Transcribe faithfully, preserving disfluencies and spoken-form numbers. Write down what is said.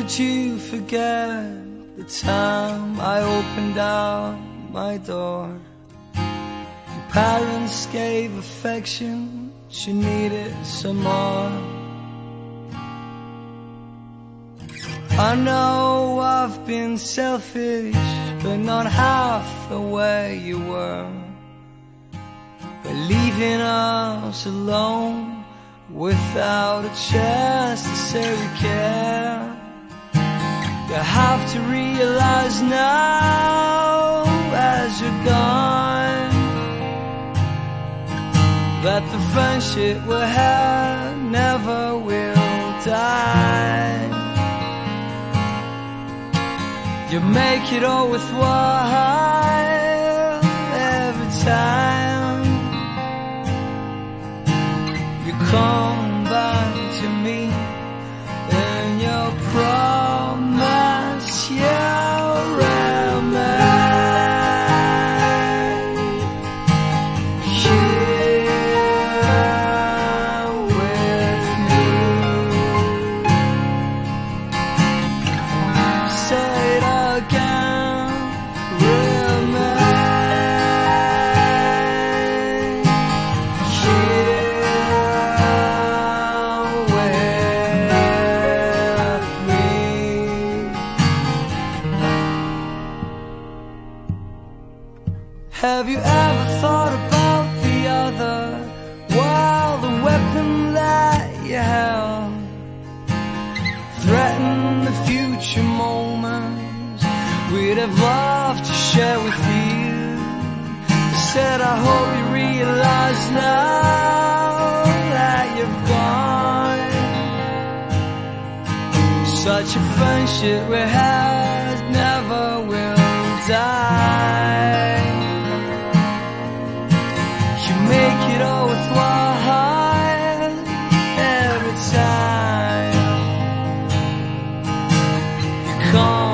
could you forget the time I opened out my door? Your parents gave affection, she needed some more. I know I've been selfish, but not half the way you were. But leaving us alone without a chance to say we care. You have to realize now, as you're gone, that the friendship we had never will die. You make it all worthwhile every time you come back to me, and you promise you'll remain here with me. Say it again, remain here with me. Have you ever thought about the other while the weapon that you held threatened the future moments we'd have loved to share with you? I said I hope you realize now that you've gone. Such a friendship we had never will die. You make it all worthwhile every time you come